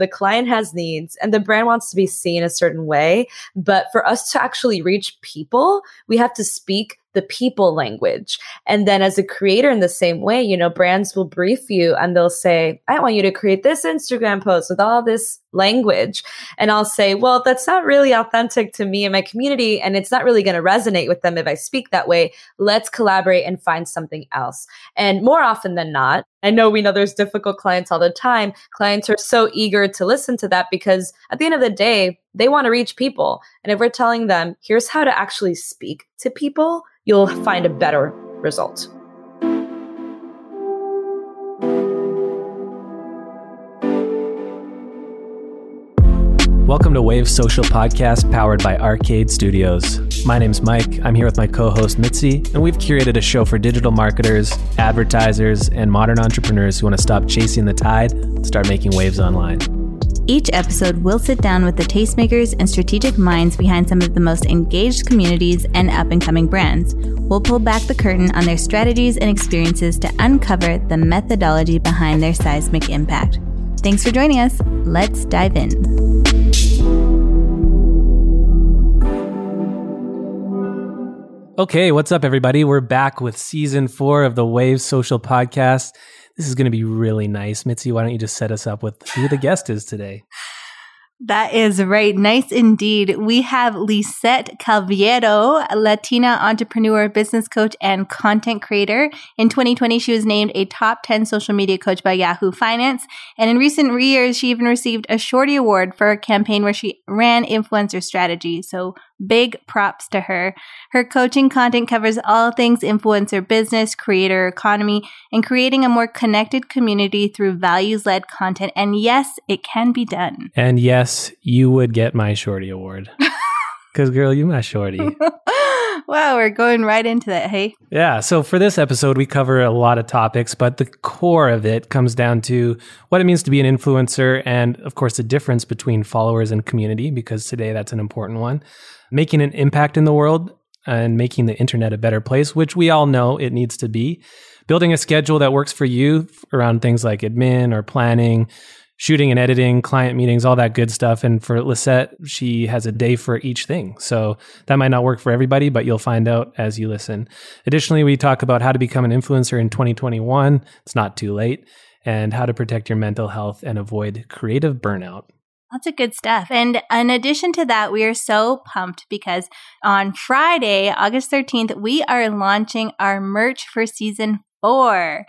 the client has needs and the brand wants to be seen a certain way. But for us to actually reach people, we have to speak the people language. And then as a creator in the same way, you know, brands will brief you and they'll say, I want you to create this Instagram post with all this language. And I'll say, well, that's not really authentic to me and my community. And it's not really going to resonate with them if I speak that way. Let's collaborate and find something else. And more often than not, I know we know there's difficult clients all the time. Clients are so eager to listen to that because at the end of the day, they want to reach people. And if we're telling them, here's how to actually speak to people, you'll find a better result. Welcome to Wave Social Podcast powered by Arcade Studios. My name's Mike. I'm here with my co-host Mitzi, and we've curated a show for digital marketers, advertisers, and modern entrepreneurs who want to stop chasing the tide and start making waves online. Each episode, we'll sit down with the tastemakers and strategic minds behind some of the most engaged communities and up-and-coming brands. We'll pull back the curtain on their strategies and experiences to uncover the methodology behind their seismic impact. Thanks for joining us. Let's dive in. Okay, what's up, everybody? We're back with season 4 of the Wave Social Podcast. This is going to be really nice. Mitzi, why don't you just set us up with who the guest is today? That is right. Nice indeed. We have Lisette Calviero, a Latina entrepreneur, business coach, and content creator. In 2020, she was named a top 10 social media coach by Yahoo Finance. And in recent years, she even received a Shorty Award for a campaign where she ran influencer strategy. So big props to her. Her coaching content covers all things influencer business, creator economy, and creating a more connected community through values-led content. And yes, it can be done. And yes, you would get my Shorty Award. Because, girl, you my Shorty. Wow, we're going right into that, hey? Yeah, so for this episode, we cover a lot of topics, but the core of it comes down to what it means to be an influencer and, of course, the difference between followers and community, because today that's an important one. Making an impact in the world and making the internet a better place, which we all know it needs to be. Building a schedule that works for you around things like admin or planning, shooting and editing, client meetings, all that good stuff. And for Lisette, she has a day for each thing. So that might not work for everybody, but you'll find out as you listen. Additionally, we talk about how to become an influencer in 2021. It's not too late. And how to protect your mental health and avoid creative burnout. Lots of good stuff. And in addition to that, we are so pumped because on Friday, August 13th, we are launching our merch for season 4.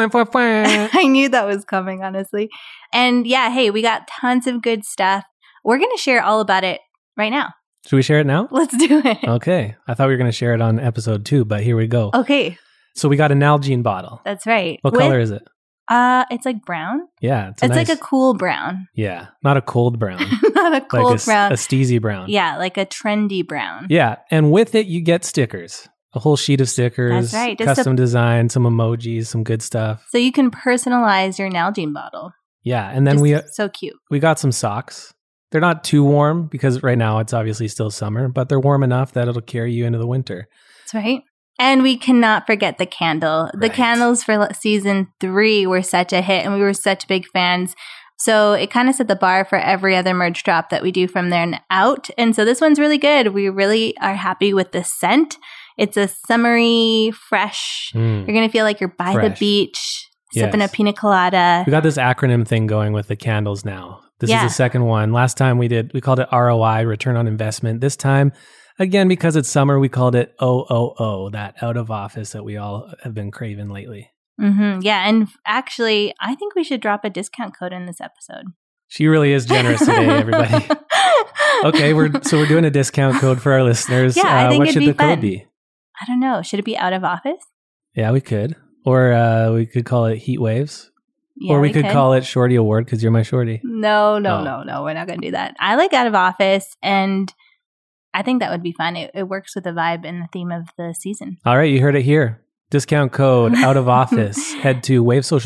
I knew that was coming, honestly. And yeah, hey, we got tons of good stuff. We're going to share all about it right now. Should we share it now? Let's do it. Okay. I thought we were going to share it on episode 2, but here we go. Okay. So we got an Nalgene bottle. That's right. What color is it? It's like brown. Yeah. It's nice, like a cool brown. Yeah. Not a cold brown. Not a cold like brown. A steezy brown. Yeah. Like a trendy brown. Yeah. And with it, you get stickers. A whole sheet of stickers. That's right. Custom design, some emojis, some good stuff. So you can personalize your Nalgene bottle. Yeah. And then so cute. We got some socks. They're not too warm because right now it's obviously still summer, but they're warm enough that it'll carry you into the winter. That's right. And we cannot forget the candle. Right. The candles for season 3 were such a hit and we were such big fans. So it kind of set the bar for every other merch drop that we do from there out. And so this one's really good. We really are happy with the scent. It's a summery, fresh. You're going to feel like you're by the beach, sipping a pina colada. We got this acronym thing going with the candles now. This is the second one. Last time we called it ROI, return on investment. This time, again, because it's summer, we called it OOO, that out of office that we all have been craving lately. Mm-hmm. Yeah. And actually, I think we should drop a discount code in this episode. She really is generous today, everybody. Okay, we're doing a discount code for our listeners. Yeah, I think what should the fun. code be? I don't know. Should it be out of office? Yeah, we could. Or we could call it Heat Waves. Yeah, or we could call it Shorty Award because you're my Shorty. No. We're not going to do that. I like out of office, and I think that would be fun. It works with the vibe and the theme of the season. All right, you heard it here. Discount code out of office. Head to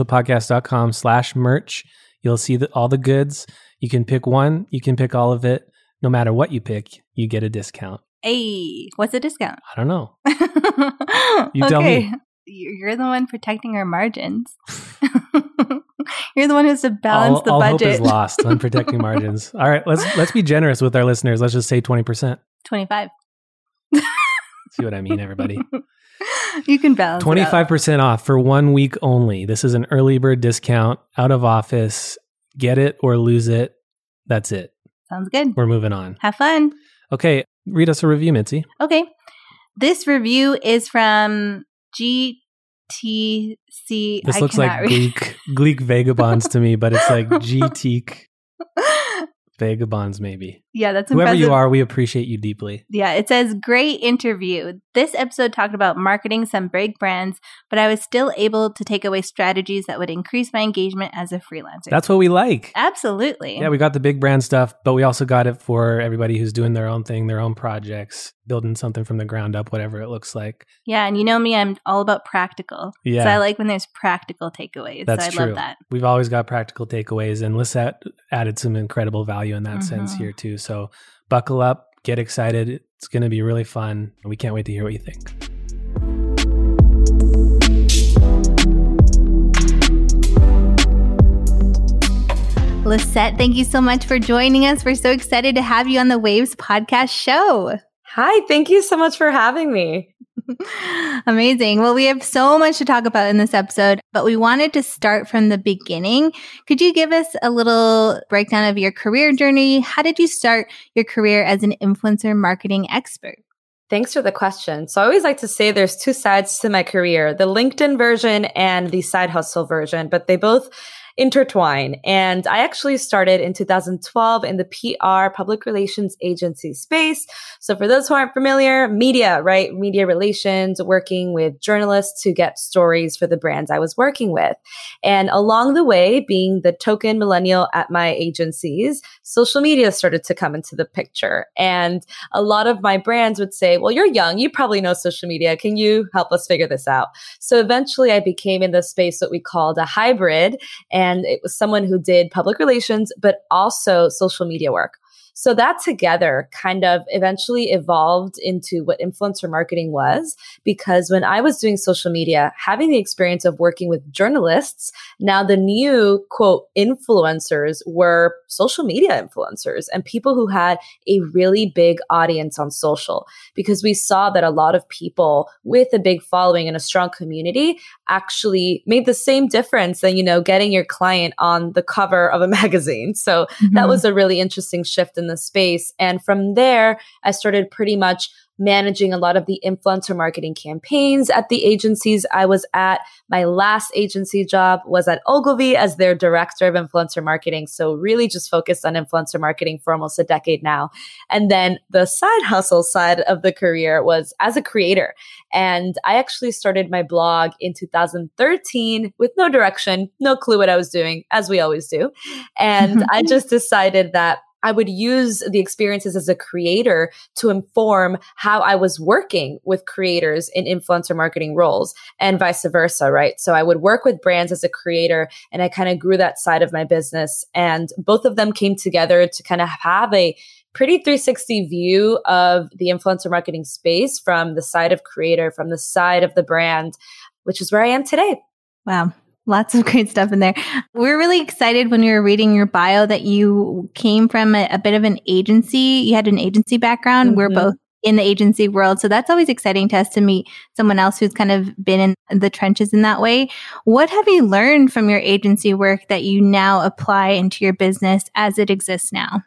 wavesocialpodcast.com/merch. You'll see all the goods. You can pick one. You can pick all of it. No matter what you pick, you get a discount. Hey, what's a discount? I don't know. You tell me. You're the one protecting our margins. You're the one who has to balance the all budget. Hope is lost on protecting margins. All right, let's be generous with our listeners. Let's just say 20%. 25. See what I mean, everybody? You can balance 25% off for 1 week only. This is an early bird discount, out of office. Get it or lose it. That's it. Sounds good. We're moving on. Have fun. Okay, read us a review, Mitzi. Okay. This review is from GTC. This looks like Gleek Vagabonds to me, but it's like GTC Vagabonds, maybe. Yeah, that's Whoever impressive. you are, we appreciate you deeply. Yeah, it says, great interview. This episode talked about marketing some big brands, but I was still able to take away strategies that would increase my engagement as a freelancer. That's what we like. Absolutely. Yeah, we got the big brand stuff, but we also got it for everybody who's doing their own thing, their own projects, building something from the ground up, whatever it looks like. Yeah, and you know me, I'm all about practical. Yeah. So I like when there's practical takeaways. That's so I true. love that. We've always got practical takeaways, and Lisette added some incredible value in that sense here too. So buckle up, get excited. It's going to be really fun. We can't wait to hear what you think. Lisette, thank you so much for joining us. We're so excited to have you on the Waves podcast show. Hi, thank you so much for having me. Amazing. Well, we have so much to talk about in this episode, but we wanted to start from the beginning. Could you give us a little breakdown of your career journey? How did you start your career as an influencer marketing expert? Thanks for the question. So I always like to say there's two sides to my career, the LinkedIn version and the side hustle version, but they both intertwine. And I actually started in 2012 in the PR public relations agency space. So for those who aren't familiar, media, right? Media relations, working with journalists to get stories for the brands I was working with. And along the way, being the token millennial at my agencies, social media started to come into the picture. And a lot of my brands would say, well, you're young, you probably know social media. Can you help us figure this out? So eventually I became in the space what we called a hybrid. And it was someone who did public relations, but also social media work. So that together kind of eventually evolved into what influencer marketing was, because when I was doing social media, having the experience of working with journalists, now the new quote influencers were social media influencers and people who had a really big audience on social, because we saw that a lot of people with a big following and a strong community actually made the same difference than, getting your client on the cover of a magazine. So that was a really interesting shift in the space. And from there, I started pretty much managing a lot of the influencer marketing campaigns at the agencies I was at. My last agency job was at Ogilvy as their director of influencer marketing. So really just focused on influencer marketing for almost a decade now. And then the side hustle side of the career was as a creator. And I actually started my blog in 2013 with no direction, no clue what I was doing, as we always do. And I just decided that I would use the experiences as a creator to inform how I was working with creators in influencer marketing roles and vice versa, right? So I would work with brands as a creator, and I kind of grew that side of my business. And both of them came together to kind of have a pretty 360 view of the influencer marketing space from the side of creator, from the side of the brand, which is where I am today. Wow. Lots of great stuff in there. We're really excited when we were reading your bio that you came from a bit of an agency. You had an agency background. We're both in the agency world. So that's always exciting to us to meet someone else who's kind of been in the trenches in that way. What have you learned from your agency work that you now apply into your business as it exists now?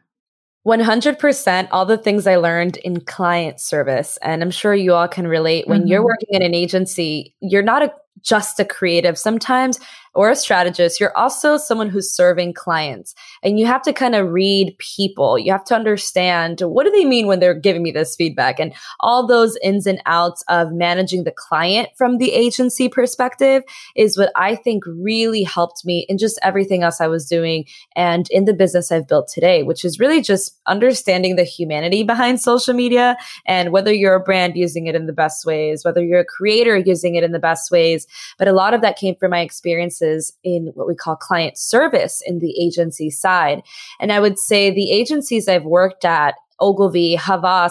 100% all the things I learned in client service. And I'm sure you all can relate. When you're working in an agency, you're not just a creative sometimes or a strategist. You're also someone who's serving clients, and you have to kind of read people. You have to understand, what do they mean when they're giving me this feedback, and all those ins and outs of managing the client from the agency perspective is what I think really helped me in just everything else I was doing and in the business I've built today, which is really just understanding the humanity behind social media, and whether you're a brand using it in the best ways, whether you're a creator using it in the best ways. But a lot of that came from my experiences in what we call client service in the agency side. And I would say the agencies I've worked at Ogilvy, Havas,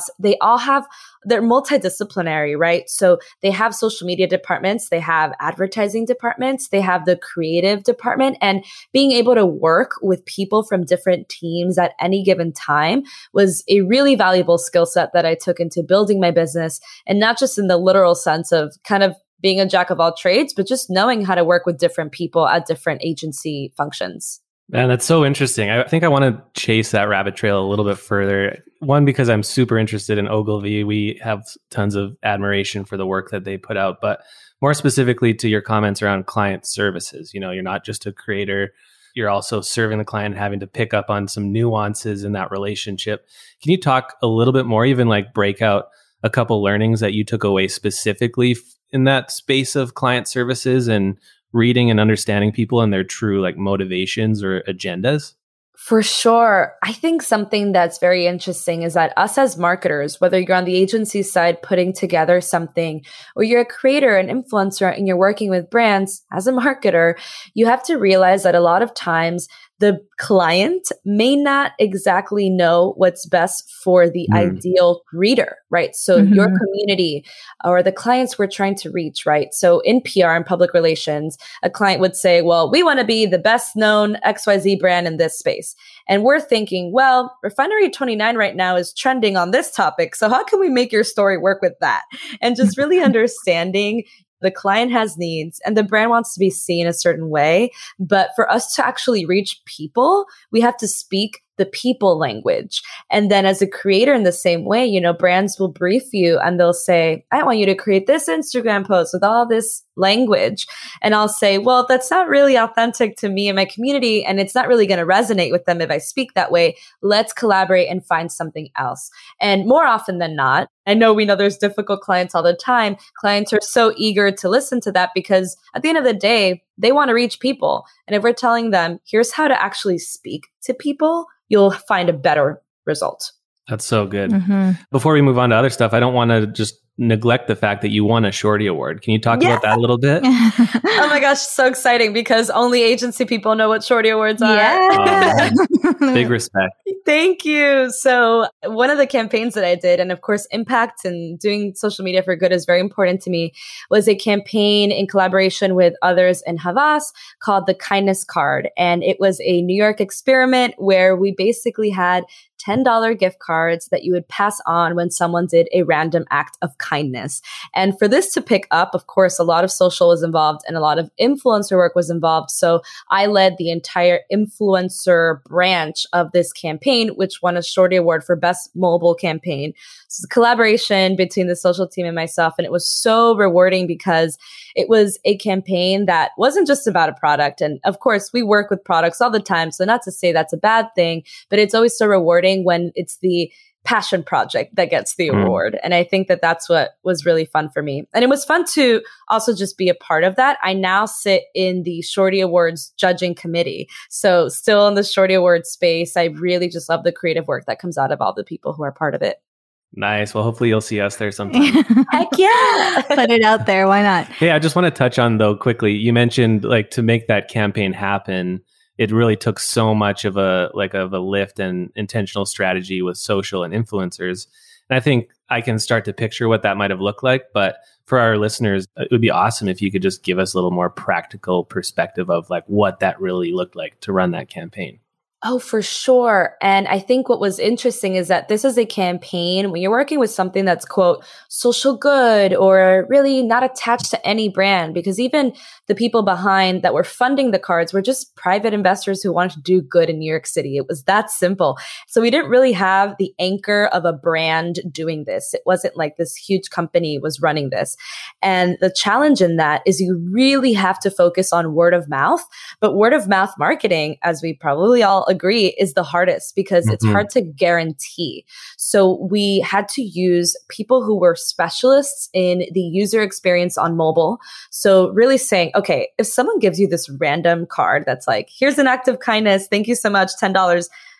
they're multidisciplinary, right? So they have social media departments, they have advertising departments, they have the creative department, and being able to work with people from different teams at any given time was a really valuable skill set that I took into building my business, and not just in the literal sense of kind of being a jack of all trades, but just knowing how to work with different people at different agency functions. Man, that's so interesting. I think I want to chase that rabbit trail a little bit further. One, because I'm super interested in Ogilvy. We have tons of admiration for the work that they put out, but more specifically to your comments around client services. You know, you're not just a creator, you're also serving the client, having to pick up on some nuances in that relationship. Can you talk a little bit more, even like break out a couple learnings that you took away specifically in that space of client services and reading and understanding people and their true like motivations or agendas? For sure. I think something that's very interesting is that us as marketers, whether you're on the agency side putting together something, or you're a creator, an influencer, and you're working with brands as a marketer, you have to realize that a lot of times the client may not exactly know what's best for the ideal reader, right? So your community or the clients we're trying to reach, right? So in PR and public relations, a client would say, well, we want to be the best known XYZ brand in this space. And we're thinking, well, Refinery 29 right now is trending on this topic. So how can we make your story work with that? And just really understanding the client has needs and the brand wants to be seen a certain way. But for us to actually reach people, we have to speak the people language. And then as a creator in the same way, you know, brands will brief you and they'll say, I want you to create this Instagram post with all this language. And I'll say, well, that's not really authentic to me and my community. And it's not really going to resonate with them if I speak that way. Let's collaborate and find something else. And more often than not, I know we know there's difficult clients all the time. Clients are so eager to listen to that because at the end of the day, they want to reach people. And if we're telling them, here's how to actually speak to people, you'll find a better result. That's so good. Before we move on to other stuff, I don't want to just neglect the fact that you won a Shorty Award. Can you talk about that a little bit? Oh my gosh, so exciting because only agency people know what Shorty Awards are. Yeah. Big respect. Thank you. So one of the campaigns that I did, and of course, impact and doing social media for good is very important to me, was a campaign in collaboration with others in Havas called the Kindness Card. And it was a New York experiment where we basically had $10 gift cards that you would pass on when someone did a random act of kindness. And for this to pick up, of course, a lot of social was involved and a lot of influencer work was involved. So I led the entire influencer branch of this campaign, which won a Shorty Award for Best Mobile Campaign. So it's a collaboration between the social team and myself. And it was so rewarding because it was a campaign that wasn't just about a product. And of course, we work with products all the time. So not to say that's a bad thing, but it's always so rewarding when it's the passion project that gets the award. And I think that that's what was really fun for me. And it was fun to also just be a part of that. I now sit in the Shorty Awards judging committee. So still in the Shorty Awards space, I really just love the creative work that comes out of all the people who are part of it. Nice. Well, hopefully you'll see us there sometime. Heck yeah. Put it out there. Why not? Hey, I just want to touch on though quickly. You mentioned like to make that campaign happen, it really took so much of a lift and intentional strategy with social and influencers. And I think I can start to picture what that might have looked like. But for our listeners, it would be awesome if you could just give us a little more practical perspective of like what that really looked like to run that campaign. Oh, for sure. And I think what was interesting is that this is a campaign when you're working with something that's, quote, social good or really not attached to any brand, because even the people behind that were funding the cards were just private investors who wanted to do good in New York City. It was that simple. So we didn't really have the anchor of a brand doing this. It wasn't like this huge company was running this. And the challenge in that is you really have to focus on word of mouth. But word of mouth marketing, as we probably all agree, is the hardest because it's hard to guarantee. So we had to use people who were specialists in the user experience on mobile. So really saying, okay, if someone gives you this random card that's like, here's an act of kindness, thank you so much, $10.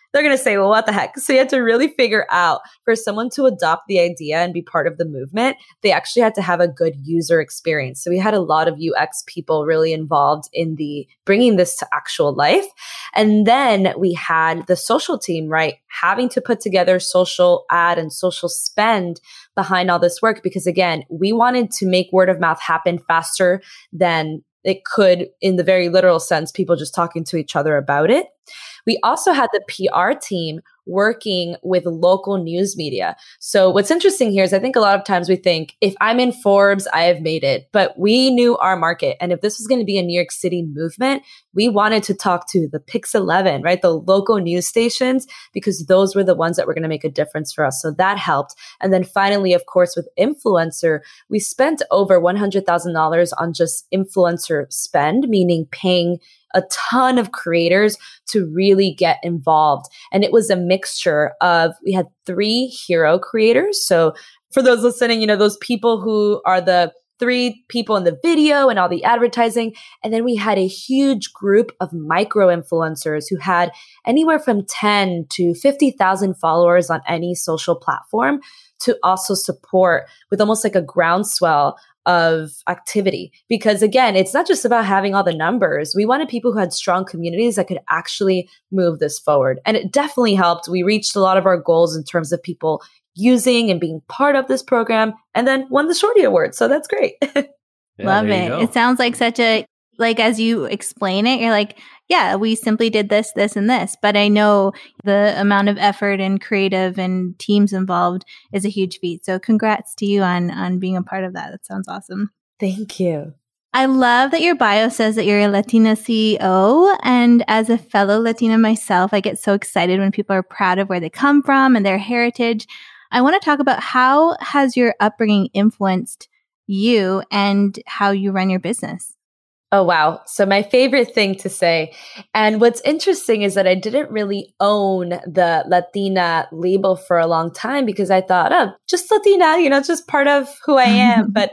they're going to say, well, what the heck? So you had to really figure out for someone to adopt the idea and be part of the movement, they actually had to have a good user experience. So we had a lot of UX people really involved in the bringing this to actual life. And then we had the social team, right? Having to put together social ad and social spend behind all this work, because again, we wanted to make word of mouth happen faster than it could in the very literal sense, people just talking to each other about it. We also had the PR team working with local news media. So what's interesting here is I think a lot of times we think if I'm in Forbes, I have made it, but we knew our market. And if this was going to be a New York City movement, we wanted to talk to the Pix 11, right? The local news stations, because those were the ones that were going to make a difference for us. So that helped. And then finally, of course, with influencer, we spent over $100,000 on just influencer spend, meaning paying a ton of creators to really get involved. And it was a mixture of, we had 3 hero creators. So for those listening, those people who are the 3 people in the video and all the advertising. And then we had a huge group of micro influencers who had anywhere from 10 to 50,000 followers on any social platform to also support with almost like a groundswell of activity. Because again, it's not just about having all the numbers. We wanted people who had strong communities that could actually move this forward. And it definitely helped. We reached a lot of our goals in terms of people using and being part of this program, and then won the Shorty Award. So that's great. Love it. It sounds like such a, like, as you explain it, you're like, yeah, we simply did this, this, and this. But I know the amount of effort and creative and teams involved is a huge feat. So congrats to you on being a part of that. That sounds awesome. Thank you. I love that your bio says that you're a Latina CEO. And as a fellow Latina myself, I get so excited when people are proud of where they come from and their heritage. I want to talk about how has your upbringing influenced you and how you run your business? Oh, wow. So my favorite thing to say, and what's interesting is that I didn't really own the Latina label for a long time because I thought, oh, just Latina, just part of who I am. But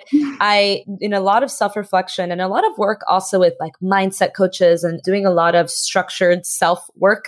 in a lot of self-reflection and a lot of work also with like mindset coaches and doing a lot of structured self-work,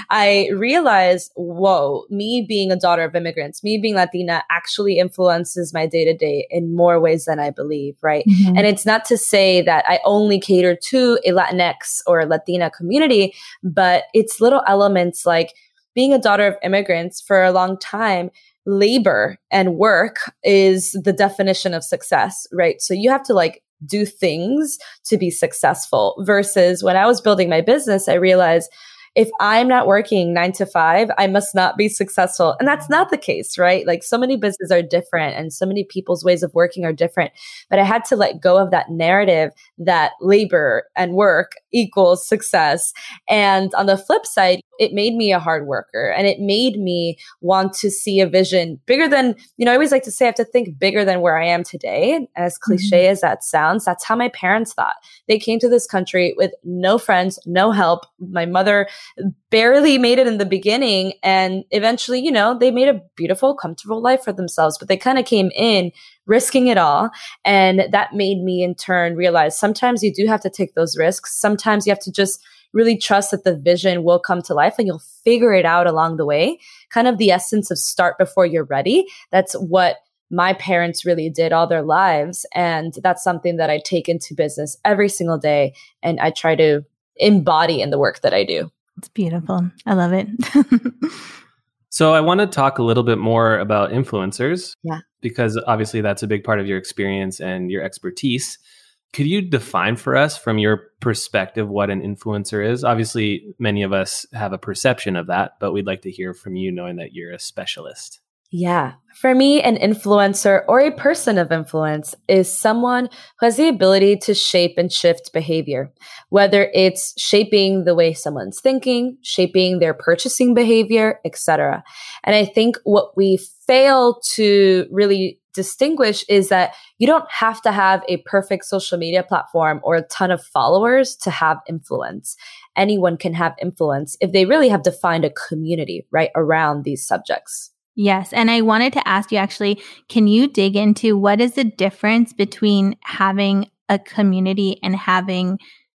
I realized, whoa, me being a daughter of immigrants, me being Latina actually influences my day-to-day in more ways than I believe, right? Mm-hmm. And it's not to say that I only cater to a Latinx or a Latina community, but it's little elements like being a daughter of immigrants for a long time. Labor and work is the definition of success, right? So you have to like do things to be successful versus when I was building my business, I realized if I'm not working 9 to 5, I must not be successful. And that's not the case, right? Like so many businesses are different and so many people's ways of working are different. But I had to let go of that narrative that labor and work equals success. And on the flip side, it made me a hard worker and it made me want to see a vision bigger than, I always like to say I have to think bigger than where I am today. As cliche as that sounds, that's how my parents thought. They came to this country with no friends, no help. My mother barely made it in the beginning. And eventually, they made a beautiful, comfortable life for themselves, but they kind of came in risking it all. And that made me in turn realize sometimes you do have to take those risks. Sometimes you have to just really trust that the vision will come to life and you'll figure it out along the way. Kind of the essence of start before you're ready. That's what my parents really did all their lives. And that's something that I take into business every single day. And I try to embody in the work that I do. It's beautiful. I love it. So I want to talk a little bit more about influencers. Yeah. Because obviously that's a big part of your experience and your expertise. Could you define for us from your perspective what an influencer is? Obviously, many of us have a perception of that, but we'd like to hear from you knowing that you're a specialist. Yeah. For me, an influencer or a person of influence is someone who has the ability to shape and shift behavior, whether it's shaping the way someone's thinking, shaping their purchasing behavior, etc. And I think what we fail to really distinguish is that you don't have to have a perfect social media platform or a ton of followers to have influence. Anyone can have influence if they really have defined a community right around these subjects. Yes. And I wanted to ask you actually, can you dig into what is the difference between having a community and having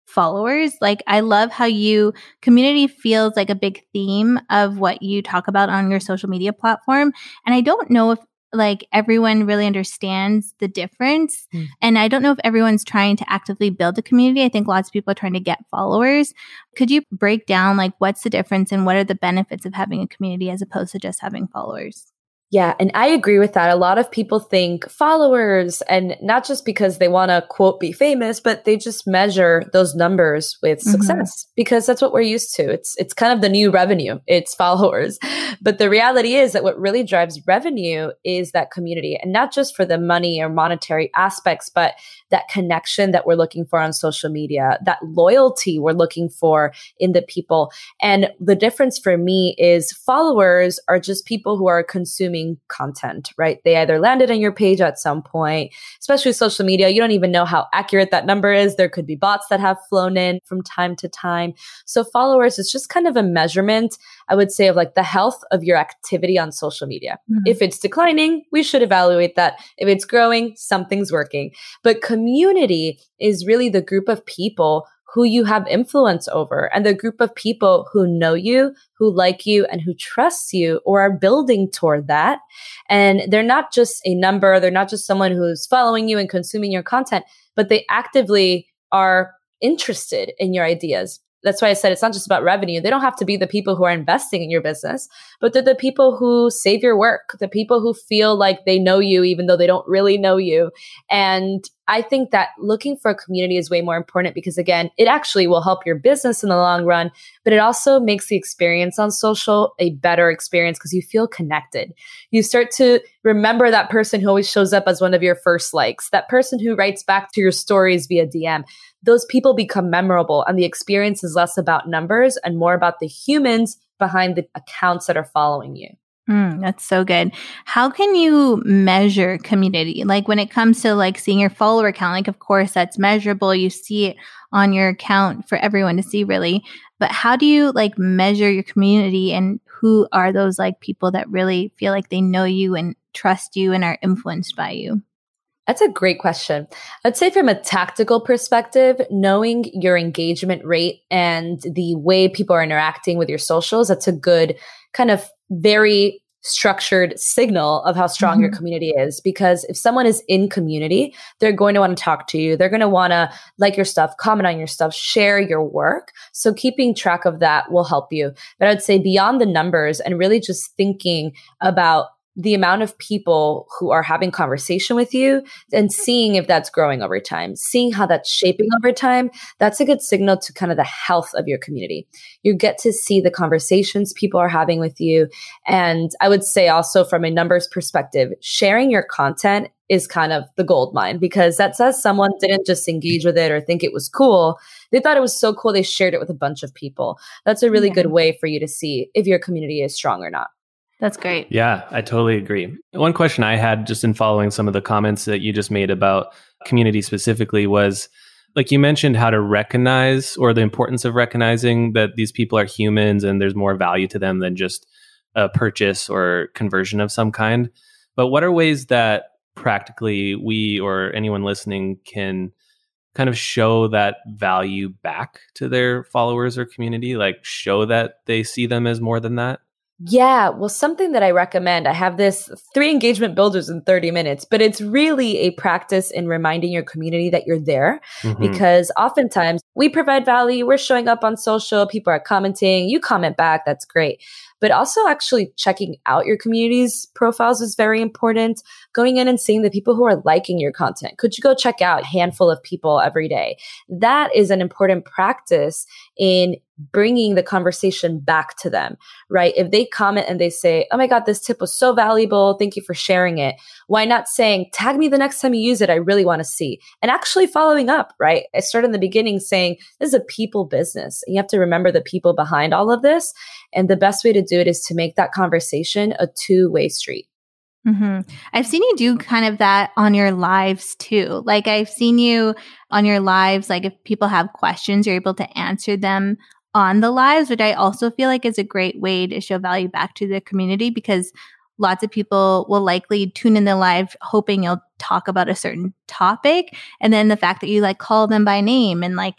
followers. Like, I love how community feels like a big theme of what you talk about on your social media platform. And I don't know if like everyone really understands the difference. And I don't know if everyone's trying to actively build a community. I think lots of people are trying to get followers. Could you break down like what's the difference and what are the benefits of having a community as opposed to just having followers? Yeah, and I agree with that. A lot of people think followers, and not just because they want to, quote, be famous, but they just measure those numbers with success because that's what we're used to. It's kind of the new revenue. It's followers. But the reality is that what really drives revenue is that community, and not just for the money or monetary aspects, but that connection that we're looking for on social media, that loyalty we're looking for in the people. And the difference for me is followers are just people who are consuming content, right? They either landed on your page at some point, especially social media. You don't even know how accurate that number is. There could be bots that have flown in from time to time. So followers is just kind of a measurement, I would say, of like the health of your activity on social media. If it's declining, we should evaluate that. If it's growing, something's working. But community is really the group of people who you have influence over, and the group of people who know you, who like you, and who trust you or are building toward that. And they're not just a number. They're not just someone who's following you and consuming your content, but they actively are interested in your ideas. That's why I said it's not just about revenue. They don't have to be the people who are investing in your business, but they're the people who save your work, the people who feel like they know you, even though they don't really know you. And I think that looking for a community is way more important because, again, it actually will help your business in the long run, but it also makes the experience on social a better experience because you feel connected. You start to remember that person who always shows up as one of your first likes, that person who writes back to your stories via DM. Those people become memorable, and the experience is less about numbers and more about the humans behind the accounts that are following you. That's so good. How can you measure community? Like when it comes to like seeing your follower count, like of course that's measurable. You see it on your account for everyone to see really. But how do you like measure your community, and who are those like people that really feel like they know you and trust you and are influenced by you? That's a great question. I'd say from a tactical perspective, knowing your engagement rate and the way people are interacting with your socials, that's a good kind of very structured signal of how strong your community is. Because if someone is in community, they're going to want to talk to you. They're going to want to like your stuff, comment on your stuff, share your work. So keeping track of that will help you. But I'd say beyond the numbers and really just thinking about the amount of people who are having conversation with you and seeing if that's growing over time, seeing how that's shaping over time, that's a good signal to kind of the health of your community. You get to see the conversations people are having with you. And I would say also from a numbers perspective, sharing your content is kind of the gold mine because that says someone didn't just engage with it or think it was cool. They thought it was so cool, they shared it with a bunch of people. That's a really good way for you to see if your community is strong or not. That's great. Yeah, I totally agree. One question I had just in following some of the comments that you just made about community specifically was, like you mentioned how to recognize or the importance of recognizing that these people are humans and there's more value to them than just a purchase or conversion of some kind. But what are ways that practically we or anyone listening can kind of show that value back to their followers or community, like show that they see them as more than that? Yeah, well, something that I recommend, I have this 3 engagement builders in 30 minutes, but it's really a practice in reminding your community that you're there because oftentimes we provide value, we're showing up on social, people are commenting, you comment back, that's great. But also actually checking out your community's profiles is very important. Going in and seeing the people who are liking your content. Could you go check out a handful of people every day? That is an important practice in bringing the conversation back to them, right? If they comment and they say, oh my God, this tip was so valuable. Thank you for sharing it. Why not saying, tag me the next time you use it. I really want to see. And actually following up, right? I started in the beginning saying, this is a people business. And you have to remember the people behind all of this. And the best way to do it is to make that conversation a two-way street. I've seen you do kind of that on your lives too. Like I've seen you on your lives, like if people have questions, you're able to answer them on the lives, which I also feel like is a great way to show value back to the community because lots of people will likely tune in the live hoping you'll talk about a certain topic. And then the fact that you like call them by name and like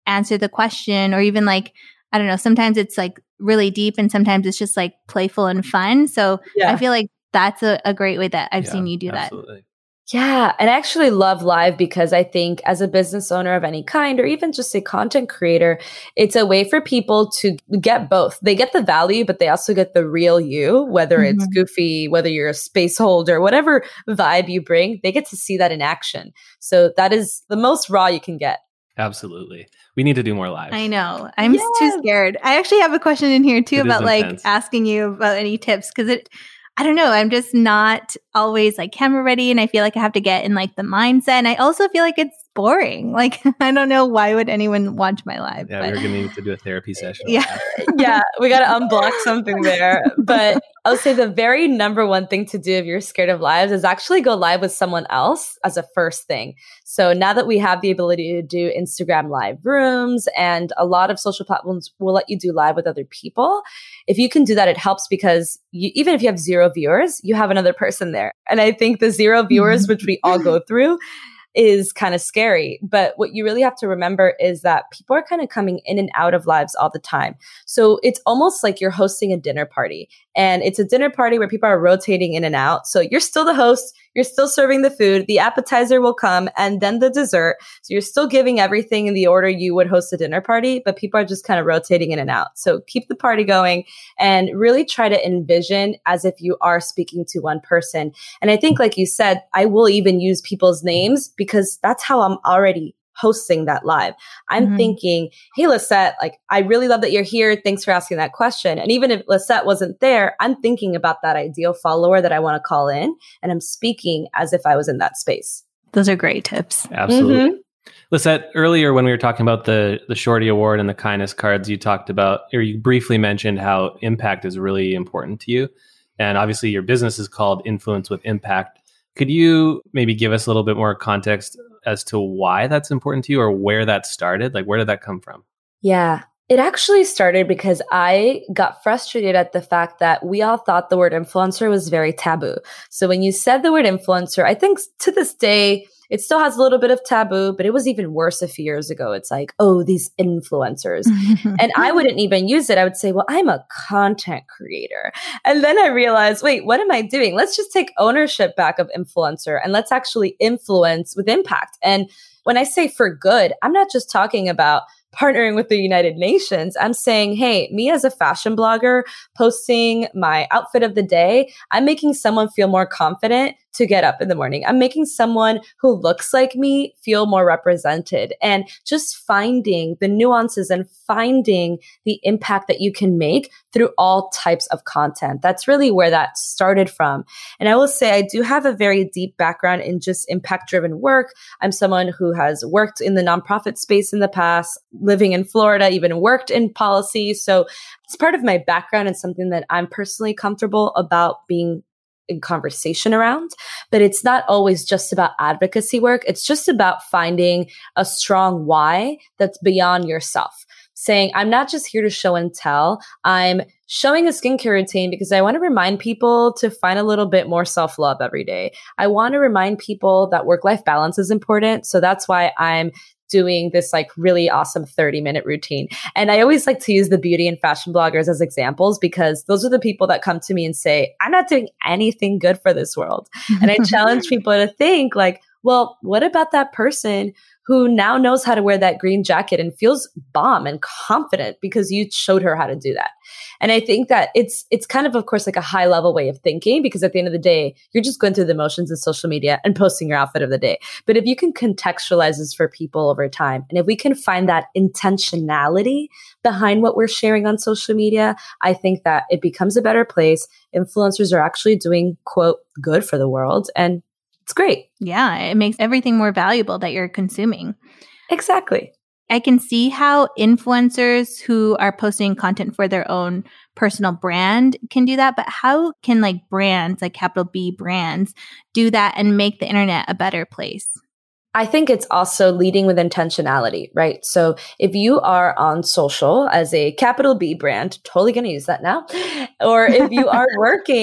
answer the question, or even like, I don't know, sometimes it's like really deep and sometimes it's just like playful and fun. So I feel like that's a great way that I've seen you do absolutely. that. Yeah. And I actually love live because I think as a business owner of any kind, or even just a content creator, it's a way for people to get both. They get the value, but they also get the real you, whether it's goofy, whether you're a space holder, whatever vibe you bring, they get to see that in action. So that is the most raw you can get. Absolutely. We need to do more live. I know. I'm too scared. I actually have a question in here too about like asking you about any tips, because I don't know. I'm just not always like camera ready, and I feel like I have to get in like the mindset. And I also feel like it's boring. Like, I don't know, why would anyone watch my live? Yeah, we're going to need to do a therapy session. Yeah, we got to unblock something there. But I'll say the very number one thing to do if you're scared of lives is actually go live with someone else as a first thing. So now that we have the ability to do Instagram live rooms, and a lot of social platforms will let you do live with other people, if you can do that, it helps because even if you have 0 viewers, you have another person there. And I think the 0 viewers, which we all go through, is kind of scary. But what you really have to remember is that people are kind of coming in and out of lives all the time. So it's almost like you're hosting a dinner party, and it's a dinner party where people are rotating in and out. So you're still the host, you're still serving the food, the appetizer will come, and then the dessert. So you're still giving everything in the order you would host a dinner party, but people are just kind of rotating in and out. So keep the party going and really try to envision as if you are speaking to one person. And I think, like you said, I will even use people's names because that's how I'm already hosting that live. I'm thinking, hey, Lisette, like, I really love that you're here. Thanks for asking that question. And even if Lisette wasn't there, I'm thinking about that ideal follower that I want to call in, and I'm speaking as if I was in that space. Those are great tips. Absolutely. Lisette, earlier when we were talking about the Shorty Award and the kindness cards, you talked about, or you briefly mentioned how impact is really important to you. And obviously your business is called Influence with Impact. Could you maybe give us a little bit more context as to why that's important to you, or where that started? Like, where did that come from? Yeah, it actually started because I got frustrated at the fact that we all thought the word influencer was very taboo. So when you said the word influencer, I think to this day, it still has a little bit of taboo, but it was even worse a few years ago. It's like, oh, these influencers. And I wouldn't even use it. I would say, well, I'm a content creator. And then I realized, wait, what am I doing? Let's just take ownership back of influencer and let's actually influence with impact. And when I say for good, I'm not just talking about partnering with the United Nations. I'm saying, hey, me as a fashion blogger posting my outfit of the day, I'm making someone feel more confident to get up in the morning. I'm making someone who looks like me feel more represented, and just finding the nuances and finding the impact that you can make through all types of content. That's really where that started from. And I will say I do have a very deep background in just impact-driven work. I'm someone who has worked in the nonprofit space in the past, living in Florida, even worked in policy. So it's part of my background and something that I'm personally comfortable about being in conversation around. But it's not always just about advocacy work. It's just about finding a strong why that's beyond yourself. Saying, I'm not just here to show and tell. I'm showing a skincare routine because I want to remind people to find a little bit more self-love every day. I want to remind people that work-life balance is important. So that's why I'm doing this like really awesome 30-minute routine. And I always like to use the beauty and fashion bloggers as examples because those are the people that come to me and say, I'm not doing anything good for this world. And I challenge people to think like, well, what about that person who now knows how to wear that green jacket and feels bomb and confident because you showed her how to do that? And I think that it's kind of course, like a high level way of thinking, because at the end of the day, you're just going through the motions of social media and posting your outfit of the day. But if you can contextualize this for people over time, and if we can find that intentionality behind what we're sharing on social media, I think that it becomes a better place. Influencers are actually doing, quote, good for the world. And it's great. Yeah, it makes everything more valuable that you're consuming. Exactly. I can see how influencers who are posting content for their own personal brand can do that, but how can like brands, like capital B brands, do that and make the internet a better place? I think it's also leading with intentionality, right? So if you are on social as a capital B brand, totally going to use that now, or if you are working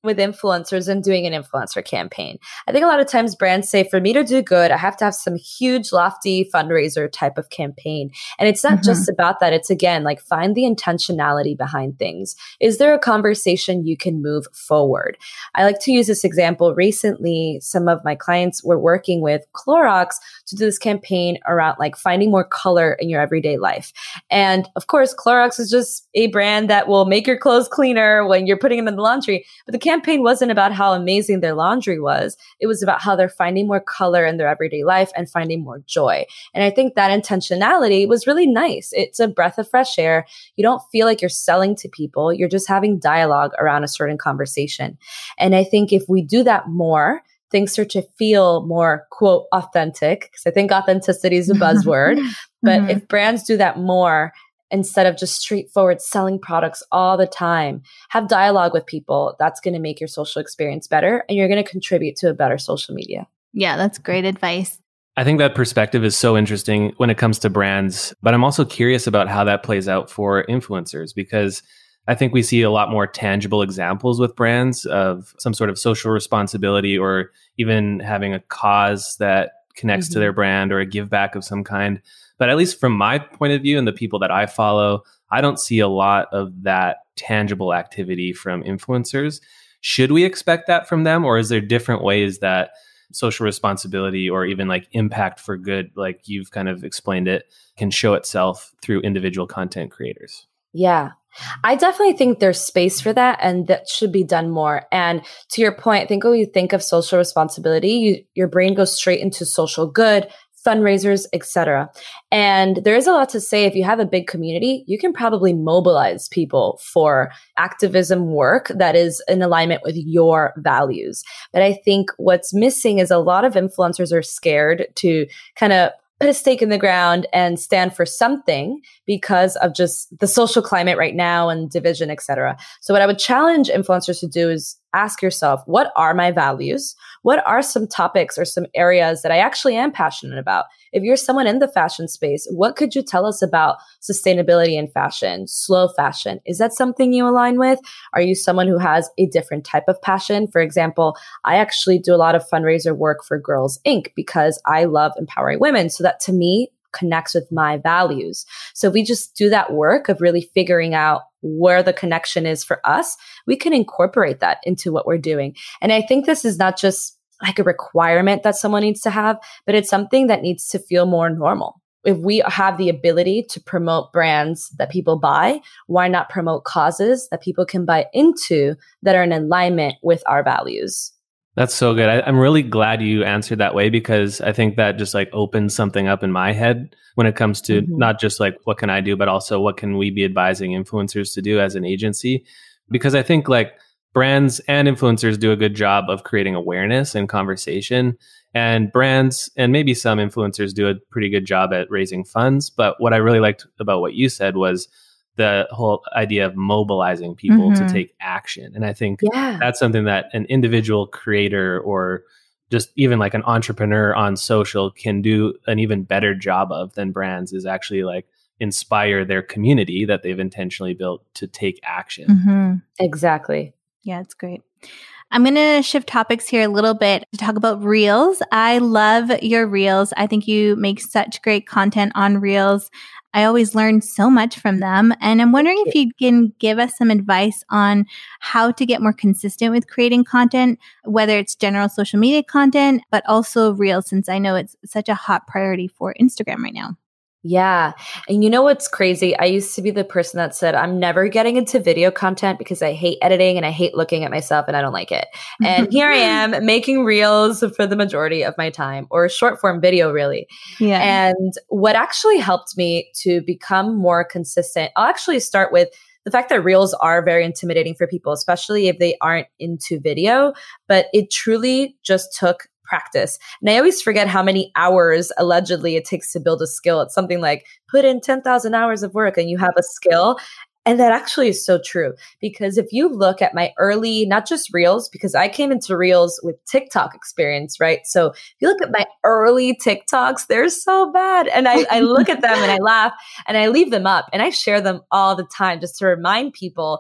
with influencers and doing an influencer campaign. I think a lot of times brands say, for me to do good, I have to have some huge, lofty fundraiser type of campaign. And it's not just about that. It's again, like find the intentionality behind things. Is there a conversation you can move forward? I like to use this example. Recently, some of my clients were working with Clorox to do this campaign around like finding more color in your everyday life. And of course, Clorox is just a brand that will make your clothes cleaner when you're putting them in the laundry. But the campaign wasn't about how amazing their laundry was. It was about how they're finding more color in their everyday life and finding more joy. And I think that intentionality was really nice. It's a breath of fresh air. You don't feel like you're selling to people. You're just having dialogue around a certain conversation. And I think if we do that more, things start to feel more, quote, authentic, because I think authenticity is a buzzword. But if brands do that more, instead of just straightforward selling products all the time, have dialogue with people. That's going to make your social experience better, and you're going to contribute to a better social media. Yeah, that's great advice. I think that perspective is so interesting when it comes to brands, but I'm also curious about how that plays out for influencers, because I think we see a lot more tangible examples with brands of some sort of social responsibility or even having a cause that connects to their brand or a give back of some kind. But at least from my point of view and the people that I follow, I don't see a lot of that tangible activity from influencers. Should we expect that from them? Or is there different ways that social responsibility or even like impact for good, like you've kind of explained it, can show itself through individual content creators? Yeah. I definitely think there's space for that, and that should be done more. And to your point, I think when you think of social responsibility, your brain goes straight into social good, fundraisers, etc. And there is a lot to say. If you have a big community, you can probably mobilize people for activism work that is in alignment with your values. But I think what's missing is a lot of influencers are scared to kind of put a stake in the ground and stand for something because of just the social climate right now and division, etc. So what I would challenge influencers to do is ask yourself, what are my values? What are some topics or some areas that I actually am passionate about? If you're someone in the fashion space, what could you tell us about sustainability in fashion, slow fashion? Is that something you align with? Are you someone who has a different type of passion? For example, I actually do a lot of fundraiser work for Girls Inc. because I love empowering women. So that to me connects with my values. So if we just do that work of really figuring out where the connection is for us, we can incorporate that into what we're doing. And I think this is not just like a requirement that someone needs to have, but it's something that needs to feel more normal. If we have the ability to promote brands that people buy, why not promote causes that people can buy into that are in alignment with our values? That's so good. I'm really glad you answered that way, because I think that just like opens something up in my head when it comes to not just like what can I do, but also what can we be advising influencers to do as an agency? Because I think like brands and influencers do a good job of creating awareness and conversation, and brands and maybe some influencers do a pretty good job at raising funds. But what I really liked about what you said was the whole idea of mobilizing people to take action. And I think that's something that an individual creator or just even like an entrepreneur on social can do an even better job of than brands, is actually like inspire their community that they've intentionally built to take action. Exactly. Yeah, it's great. I'm going to shift topics here a little bit to talk about Reels. I love your Reels. I think you make such great content on Reels. I always learn so much from them. And I'm wondering if you can give us some advice on how to get more consistent with creating content, whether it's general social media content, but also Reels, since I know it's such a hot priority for Instagram right now. Yeah. And you know what's crazy? I used to be the person that said, I'm never getting into video content because I hate editing and I hate looking at myself and I don't like it. And here I am making Reels for the majority of my time, or short form video really. Yeah. And what actually helped me to become more consistent, I'll actually start with the fact that Reels are very intimidating for people, especially if they aren't into video, but it truly just took practice. And I always forget how many hours allegedly it takes to build a skill. It's something like put in 10,000 hours of work and you have a skill. And that actually is so true, because if you look at my early, not just Reels, because I came into Reels with TikTok experience, right? So if you look at my early TikToks, they're so bad. And I look at them and I laugh and I leave them up and I share them all the time just to remind people,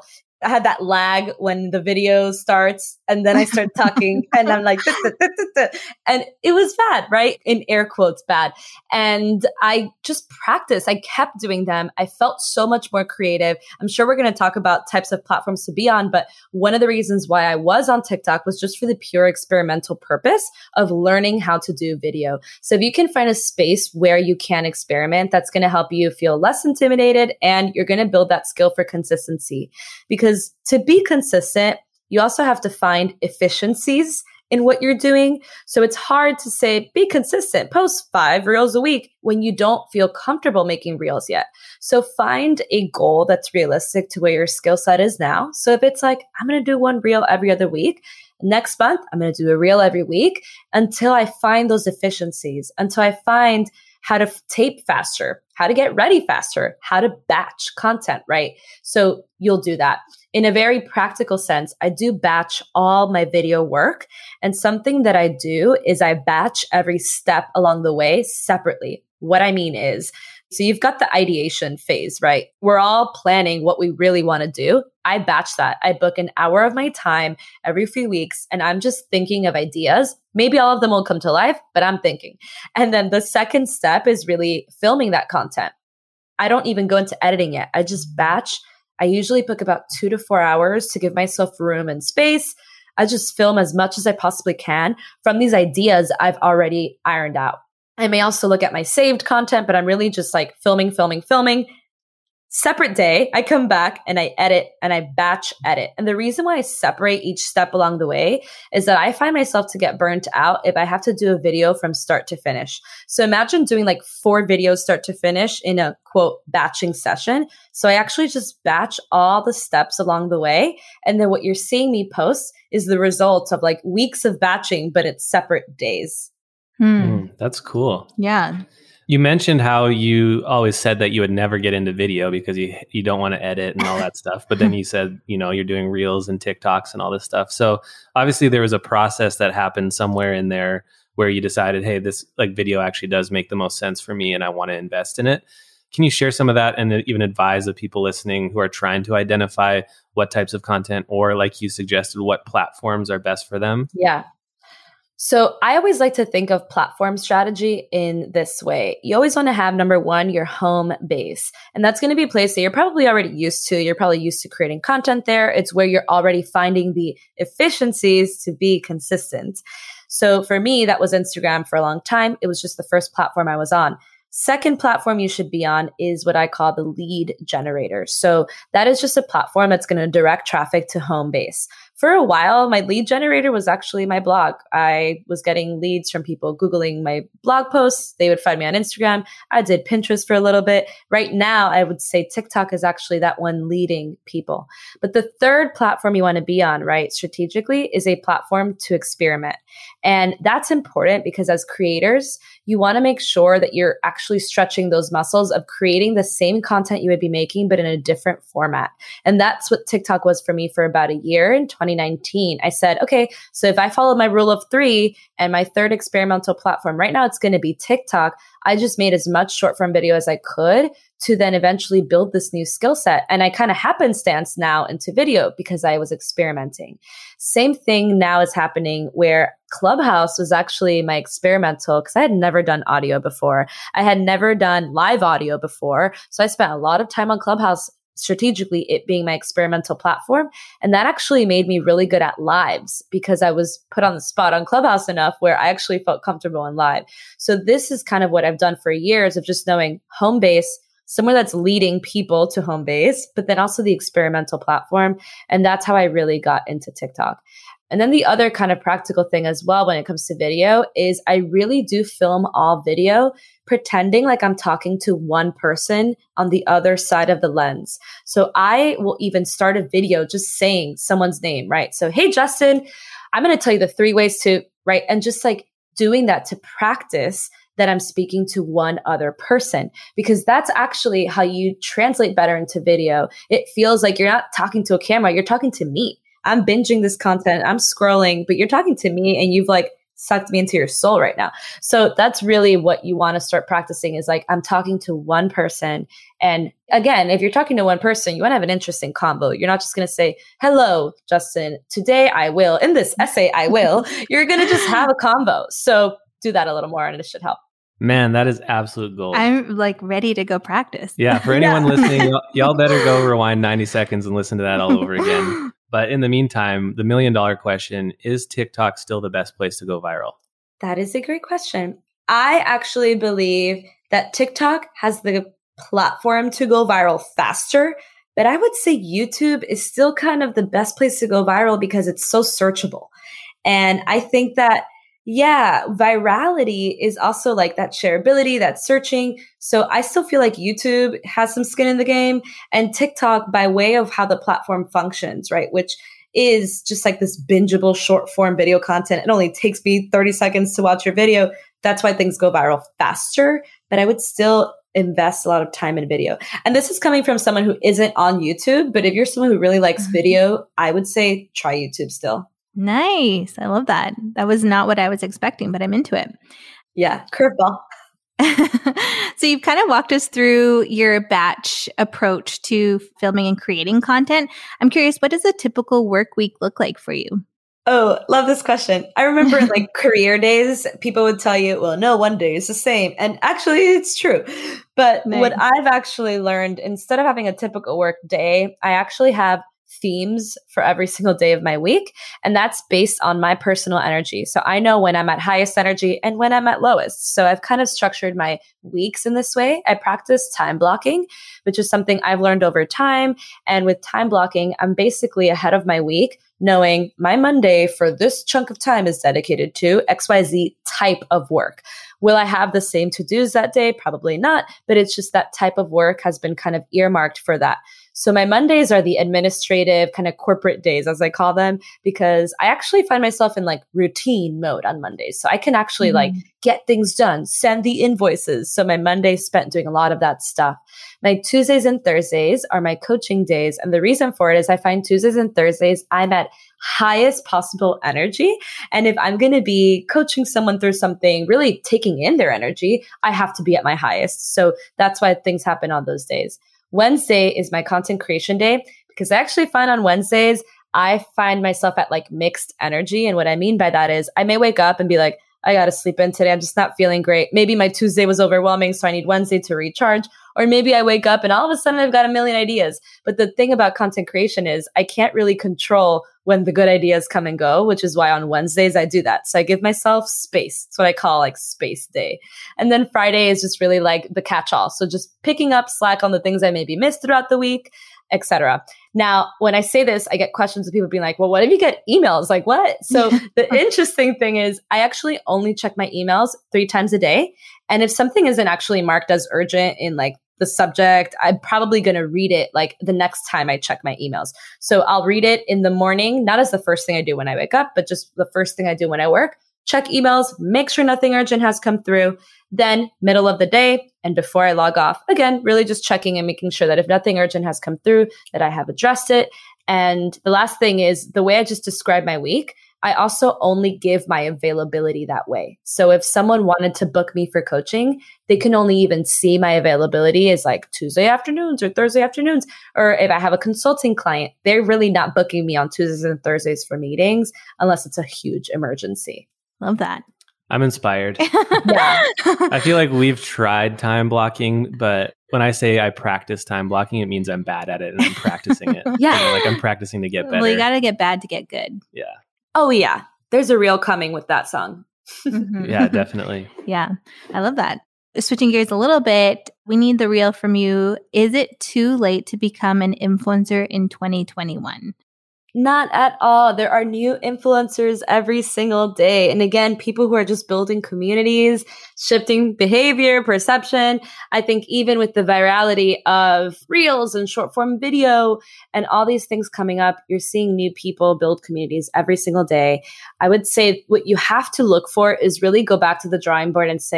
I had that lag when the video starts and then I start talking and I'm like, and it was bad, right? In air quotes, bad. And I just practiced. I kept doing them. I felt so much more creative. I'm sure we're going to talk about types of platforms to be on, but one of the reasons why I was on TikTok was just for the pure experimental purpose of learning how to do video. So if you can find a space where you can experiment, that's going to help you feel less intimidated and you're going to build that skill for consistency. Because to be consistent, you also have to find efficiencies in what you're doing. So it's hard to say, be consistent, post 5 reels a week when you don't feel comfortable making reels yet. So find a goal that's realistic to where your skill set is now. So if it's like, I'm going to do 1 reel every other week, next month, I'm going to do a reel every week until I find those efficiencies, until I find how to tape faster, how to get ready faster, how to batch content, right? So you'll do that. In a very practical sense, I do batch all my video work. And something that I do is I batch every step along the way separately. What I mean is, so you've got the ideation phase, right? We're all planning what we really want to do. I batch that. I book an hour of my time every few weeks and I'm just thinking of ideas. Maybe all of them will come to life, but I'm thinking. And then the second step is really filming that content. I don't even go into editing yet. I just batch. I usually book about 2 to 4 hours to give myself room and space. I just film as much as I possibly can from these ideas I've already ironed out. I may also look at my saved content, but I'm really just like filming. Separate day, I come back and I edit and I batch edit. And the reason why I separate each step along the way is that I find myself to get burnt out if I have to do a video from start to finish. So imagine doing like 4 videos start to finish in a quote batching session. So I actually just batch all the steps along the way. And then what you're seeing me post is the result of like weeks of batching, but it's separate days. That's cool. Yeah. You mentioned how you always said that you would never get into video because you don't want to edit and all that stuff. But then you said, you're doing reels and TikToks and all this stuff. So obviously there was a process that happened somewhere in there where you decided, hey, this like video actually does make the most sense for me and I want to invest in it. Can you share some of that and even advise the people listening who are trying to identify what types of content or, like you suggested, what platforms are best for them? Yeah. So I always like to think of platform strategy in this way. You always want to have, number one, your home base. And that's going to be a place that you're probably already used to. You're probably used to creating content there. It's where you're already finding the efficiencies to be consistent. So for me, that was Instagram for a long time. It was just the first platform I was on. Second platform you should be on is what I call the lead generator. So that is just a platform that's going to direct traffic to home base. For a while, my lead generator was actually my blog. I was getting leads from people Googling my blog posts. They would find me on Instagram. I did Pinterest for a little bit. Right now, I would say TikTok is actually that one leading people. But the third platform you want to be on, right, strategically, is a platform to experiment. And that's important because as creators, you want to make sure that you're actually stretching those muscles of creating the same content you would be making, but in a different format. And that's what TikTok was for me for about a year in 2019. I said, okay, so if I follow my rule of 3 and my third experimental platform, right now it's going to be TikTok. I just made as much short form video as I could to then eventually build this new skill set. And I kind of happenstance now into video because I was experimenting. Same thing now is happening where Clubhouse was actually my experimental because I had never done audio before. I had never done live audio before. So I spent a lot of time on Clubhouse, strategically it being my experimental platform. And that actually made me really good at lives because I was put on the spot on Clubhouse enough where I actually felt comfortable on live. So this is kind of what I've done for years of just knowing home base, somewhere that's leading people to home base, but then also the experimental platform. And that's how I really got into TikTok. And then the other kind of practical thing as well when it comes to video is I really do film all video, pretending like I'm talking to one person on the other side of the lens. So I will even start a video just saying someone's name, right? So, hey, Justin, I'm going to tell you the 3 ways to, right? And just like doing that to practice that I'm speaking to one other person, because that's actually how you translate better into video. It feels like you're not talking to a camera, you're talking to me. I'm binging this content, I'm scrolling, but you're talking to me and you've like sucked me into your soul right now. So that's really what you want to start practicing is like, I'm talking to one person. And again, if you're talking to one person, you want to have an interesting combo. You're not just going to say, hello, Justin, today I will, in this essay, I will. You're going to just have a combo. So do that a little more and it should help. Man, that is absolute gold. I'm like ready to go practice. Yeah, for anyone listening, y'all better go rewind 90 seconds and listen to that all over again. But in the meantime, the $1 million question, is TikTok still the best place to go viral? That is a great question. I actually believe that TikTok has the platform to go viral faster, but I would say YouTube is still kind of the best place to go viral because it's so searchable. And I think that, yeah, virality is also like that shareability, that searching. So I still feel like YouTube has some skin in the game, and TikTok, by way of how the platform functions, right? Which is just like this bingeable short form video content. It only takes me 30 seconds to watch your video. That's why things go viral faster, but I would still invest a lot of time in video. And this is coming from someone who isn't on YouTube, but if you're someone who really likes video, I would say try YouTube still. Nice. I love that. That was not what I was expecting, but I'm into it. Yeah, curveball. So you've kind of walked us through your batch approach to filming and creating content. I'm curious, what does a typical work week look like for you? Oh, love this question. I remember in like career days, people would tell you, well, no, one day is the same. And actually it's true. But Nice. What I've actually learned, instead of having a typical work day, I actually have themes for every single day of my week. And that's based on my personal energy. So I know when I'm at highest energy and when I'm at lowest. So I've kind of structured my weeks in this way. I practice time blocking, which is something I've learned over time. And with time blocking, I'm basically ahead of my week, knowing my Monday for this chunk of time is dedicated to XYZ type of work. Will I have the same to-dos that day? Probably not, but it's just that type of work has been kind of earmarked for that. So my Mondays are the administrative kind of corporate days, as I call them, because I actually find myself in like routine mode on Mondays. So I can actually like get things done, send the invoices. So my Monday's spent doing a lot of that stuff. My Tuesdays and Thursdays are my coaching days. And the reason for it is I find Tuesdays and Thursdays, I'm at highest possible energy. And if I'm going to be coaching someone through something, really taking in their energy, I have to be at my highest. So that's why things happen on those days. Wednesday is my content creation day because I actually find on Wednesdays, I find myself at like mixed energy. And what I mean by that is I may wake up and be like, I got to sleep in today. I'm just not feeling great. Maybe my Tuesday was overwhelming, so I need Wednesday to recharge. Or maybe I wake up and all of a sudden I've got a million ideas. But the thing about content creation is I can't really control when the good ideas come and go, which is why on Wednesdays I do that. So I give myself space. It's what I call like space day. And then Friday is just really like the catch-all. So just picking up slack on the things I maybe missed throughout the week, etc. Now, when I say this, I get questions of people being like, well, what if you get emails? Like what? So the interesting thing is I actually only check my emails 3 times a day. And if something isn't actually marked as urgent in like the subject, I'm probably going to read it like the next time I check my emails. So I'll read it in the morning, not as the first thing I do when I wake up, but just the first thing I do when I work. Check emails, make sure nothing urgent has come through. Then middle of the day and before I log off, again, really just checking and making sure that if nothing urgent has come through, that I have addressed it. And the last thing is the way I just described my week, I also only give my availability that way. So if someone wanted to book me for coaching, they can only even see my availability as like Tuesday afternoons or Thursday afternoons. Or if I have a consulting client, they're really not booking me on Tuesdays and Thursdays for meetings unless it's a huge emergency. Love that. I'm inspired. Yeah. I feel like we've tried time blocking, but when I say I practice time blocking, it means I'm bad at it and I'm practicing it. Yeah. You know, like I'm practicing to get better. Well, you got to get bad to get good. Yeah. Oh, yeah. There's a reel coming with that song. Mhm. Yeah, definitely. Yeah, I love that. Switching gears a little bit, we need the reel from you. Is it too late to become an influencer in 2021? Not at all. There are new influencers every single day. And again, people who are just building communities, shifting behavior, perception. I think even with the virality of reels and short form video and all these things coming up, you're seeing new people build communities every single day. I would say what you have to look for is really go back to the drawing board and say,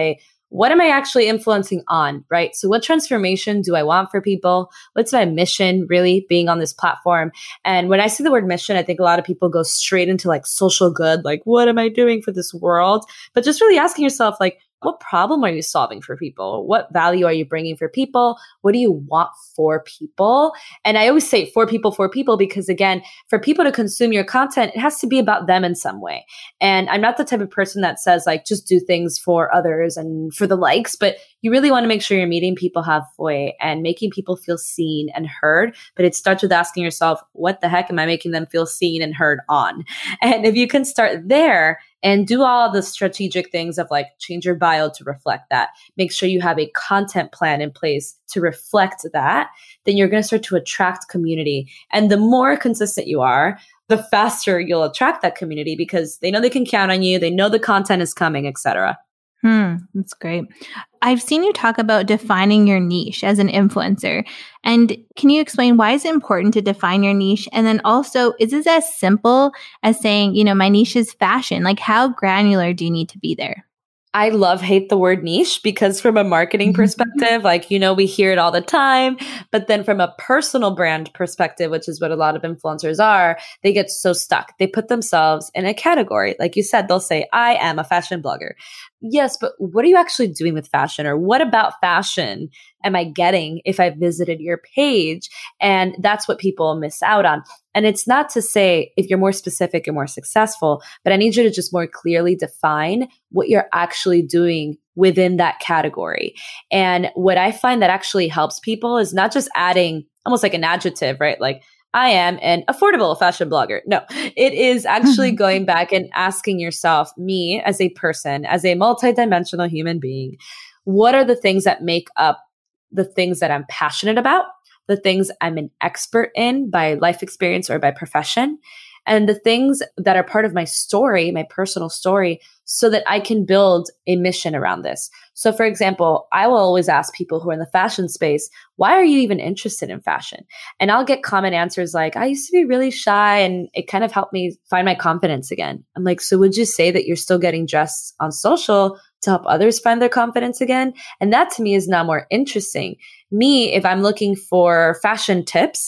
what am I actually influencing on, right? So what transformation do I want for people? What's my mission really being on this platform? And when I see the word mission, I think a lot of people go straight into like social good, like what am I doing for this world? But just really asking yourself, like, what problem are you solving for people? What value are you bringing for people? What do you want for people? And I always say for people, because again, for people to consume your content, it has to be about them in some way. And I'm not the type of person that says like, just do things for others and for the likes, but you really want to make sure you're meeting people halfway and making people feel seen and heard. But it starts with asking yourself, what the heck am I making them feel seen and heard on? And if you can start there and do all the strategic things of like change your bio to reflect that, make sure you have a content plan in place to reflect that, then you're going to start to attract community. And the more consistent you are, the faster you'll attract that community because they know they can count on you. They know the content is coming, etc. That's great. I've seen you talk about defining your niche as an influencer. And can you explain why is it important to define your niche? And then also, is this as simple as saying, my niche is fashion? Like how granular do you need to be there? I hate the word niche because from a marketing perspective, like, we hear it all the time. But then from a personal brand perspective, which is what a lot of influencers are, they get so stuck. They put themselves in a category. Like you said, they'll say, I am a fashion blogger. Yes, but what are you actually doing with fashion? Or what about fashion am I getting if I visited your page? And that's what people miss out on. And it's not to say if you're more specific, you're more successful, but I need you to just more clearly define what you're actually doing within that category. And what I find that actually helps people is not just adding almost like an adjective, right? Like, I am an affordable fashion blogger. No, it is actually going back and asking yourself, me as a person, as a multidimensional human being, what are the things that make up the things that I'm passionate about, the things I'm an expert in by life experience or by profession, and the things that are part of my story, my personal story, so that I can build a mission around this. So for example, I will always ask people who are in the fashion space, why are you even interested in fashion? And I'll get common answers like, I used to be really shy and it kind of helped me find my confidence again. I'm like, so would you say that you're still getting dressed on social to help others find their confidence again? And that to me is now more interesting. Me, if I'm looking for fashion tips,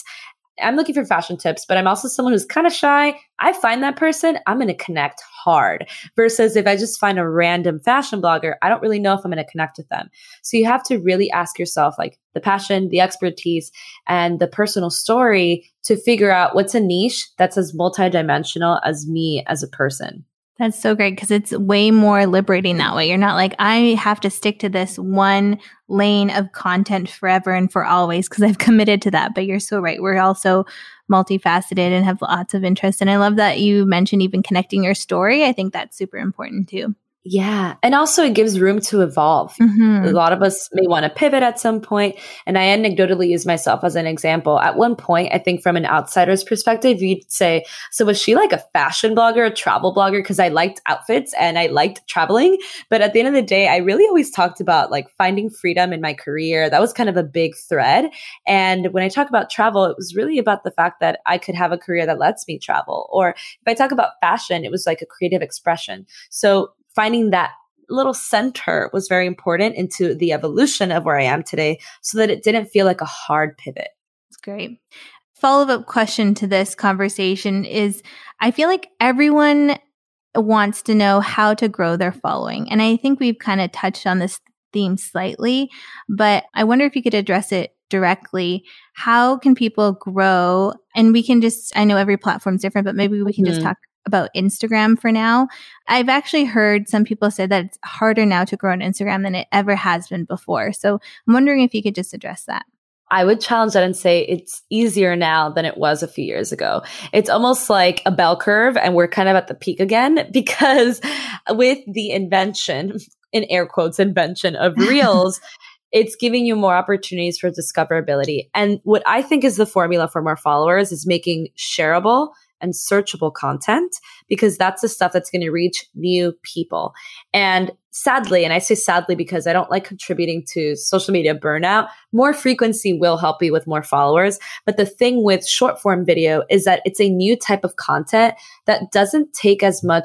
but I'm also someone who's kind of shy. I find that person, I'm going to connect hard versus if I just find a random fashion blogger, I don't really know if I'm going to connect with them. So you have to really ask yourself like the passion, the expertise, and the personal story to figure out what's a niche that's as multidimensional as me as a person. That's so great because it's way more liberating that way. You're not like, I have to stick to this one lane of content forever and for always because I've committed to that. But you're so right. We're also multifaceted and have lots of interests. And I love that you mentioned even connecting your story. I think that's super important too. Yeah. And also it gives room to evolve. A lot of us may want to pivot at some point. And I anecdotally use myself as an example. At one point, I think from an outsider's perspective, you'd say, so was she like a fashion blogger, a travel blogger? Because I liked outfits and I liked traveling. But at the end of the day, I really always talked about like finding freedom in my career. That was kind of a big thread. And when I talk about travel, it was really about the fact that I could have a career that lets me travel. Or if I talk about fashion, it was like a creative expression. So finding that little center was very important into the evolution of where I am today so that it didn't feel like a hard pivot. That's great. Follow-up question to this conversation is, I feel like everyone wants to know how to grow their following. And I think we've kind of touched on this theme slightly, but I wonder if you could address it directly. How can people grow? And we can just, I know every platform is different, but maybe we can just talk about Instagram for now. I've actually heard some people say that it's harder now to grow on Instagram than it ever has been before. So I'm wondering if you could just address that. I would challenge that and say it's easier now than it was a few years ago. It's almost like a bell curve and we're kind of at the peak again because with the invention, in air quotes, invention of Reels, it's giving you more opportunities for discoverability. And what I think is the formula for more followers is making shareable and searchable content, because that's the stuff that's going to reach new people. And sadly, and I say sadly because I don't like contributing to social media burnout, more frequency will help you with more followers. But the thing with short form video is that it's a new type of content that doesn't take as much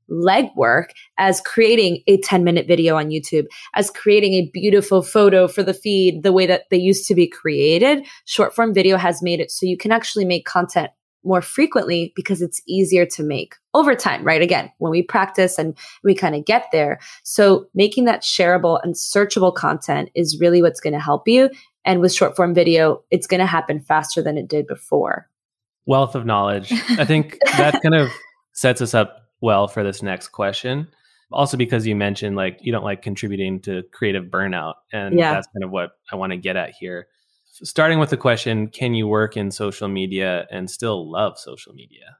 legwork as creating a 10-minute video on YouTube, as creating a beautiful photo for the feed, the way that they used to be created. Short form video has made it so you can actually make content more frequently because it's easier to make over time, right? Again, when we practice and we kind of get there. So making that shareable and searchable content is really what's going to help you. And with short form video, it's going to happen faster than it did before. Wealth of knowledge. I think that kind of sets us up well for this next question. Also because you mentioned like you don't like contributing to creative burnout. And that's kind of what I want to get at here. Starting with the question, can you work in social media and still love social media?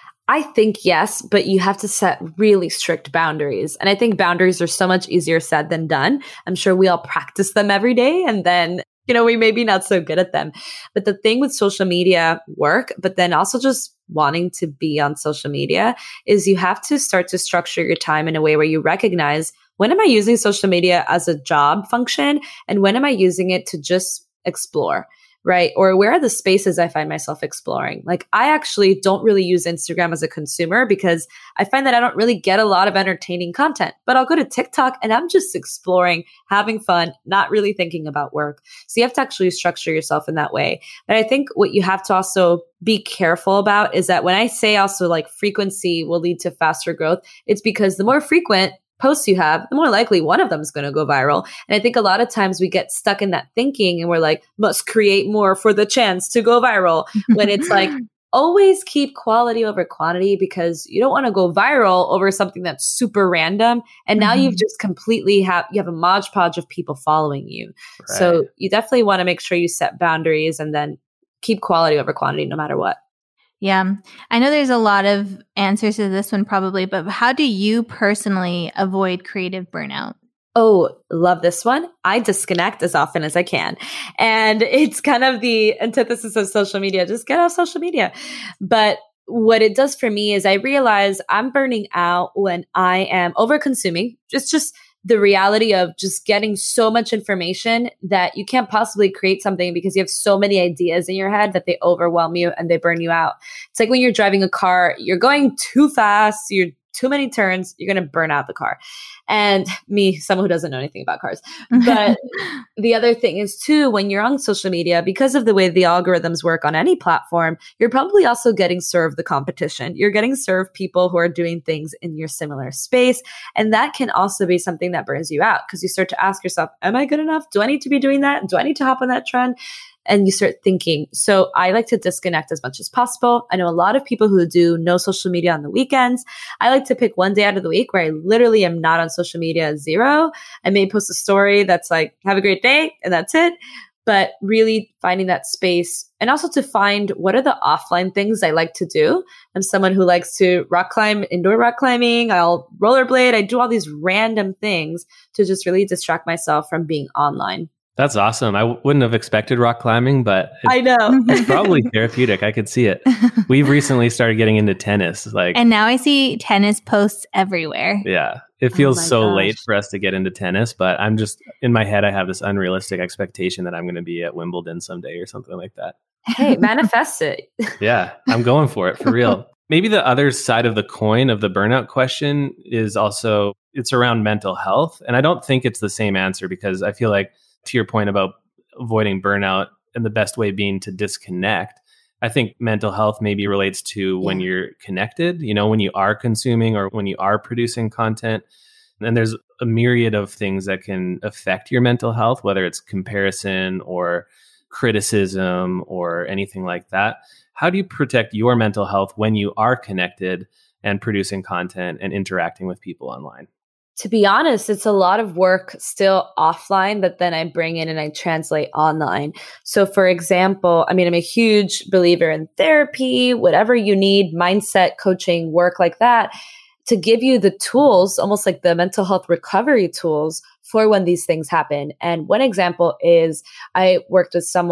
I think yes, but you have to set really strict boundaries. And I think boundaries are so much easier said than done. I'm sure we all practice them every day and then, we may be not so good at them. But the thing with social media work, but then also just wanting to be on social media is you have to start to structure your time in a way where you recognize, when am I using social media as a job function? And when am I using it to just explore, right? Or where are the spaces I find myself exploring? Like I actually don't really use Instagram as a consumer because I find that I don't really get a lot of entertaining content, but I'll go to TikTok and I'm just exploring, having fun, not really thinking about work. So you have to actually structure yourself in that way. But I think what you have to also be careful about is that when I say also like frequency will lead to faster growth, it's because the more frequent posts you have, the more likely one of them is going to go viral. And I think a lot of times we get stuck in that thinking and we're like, must create more for the chance to go viral. When it's like, always keep quality over quantity because you don't want to go viral over something that's super random. And now you've just completely you have a modge podge of people following you. Right. So you definitely want to make sure you set boundaries and then keep quality over quantity no matter what. Yeah. I know there's a lot of answers to this one probably, but how do you personally avoid creative burnout? Oh, love this one. I disconnect as often as I can. And it's kind of the antithesis of social media. Just get off social media. But what it does for me is I realize I'm burning out when I am over consuming. It's just the reality of just getting so much information that you can't possibly create something because you have so many ideas in your head that they overwhelm you and they burn you out. It's like when you're driving a car, you're going too fast, you're too many turns, you're going to burn out the car. And me, someone who doesn't know anything about cars. But the other thing is too, when you're on social media, because of the way the algorithms work on any platform, you're probably also getting served the competition. You're getting served people who are doing things in your similar space. And that can also be something that burns you out because you start to ask yourself, am I good enough? Do I need to be doing that? Do I need to hop on that trend? And you start thinking. So I like to disconnect as much as possible. I know a lot of people who do no social media on the weekends. I like to pick one day out of the week where I literally am not on social media, zero. I may post a story that's like, have a great day, and that's it. But really finding that space and also to find what are the offline things I like to do. I'm someone who likes to rock climb, indoor rock climbing. I'll rollerblade. I do all these random things to just really distract myself from being online. That's awesome. I wouldn't have expected rock climbing, but I know it's probably therapeutic. I could see it. We've recently started getting into tennis, and now I see tennis posts everywhere. Yeah, it feels so late for us to get into tennis, but I'm just in my head. I have this unrealistic expectation that I'm going to be at Wimbledon someday or something like that. Hey, manifest it. Yeah, I'm going for it for real. Maybe the other side of the coin of the burnout question is also it's around mental health, and I don't think it's the same answer because I feel like, to your point about avoiding burnout and the best way being to disconnect, I think mental health maybe relates to when you're connected, when you are consuming or when you are producing content. And there's a myriad of things that can affect your mental health, whether it's comparison or criticism or anything like that. How do you protect your mental health when you are connected and producing content and interacting with people online? To be honest, it's a lot of work still offline that then I bring in and I translate online. So for example, I'm a huge believer in therapy, whatever you need, mindset, coaching, work like that, to give you the tools, almost like the mental health recovery tools for when these things happen. And one example is I worked with someone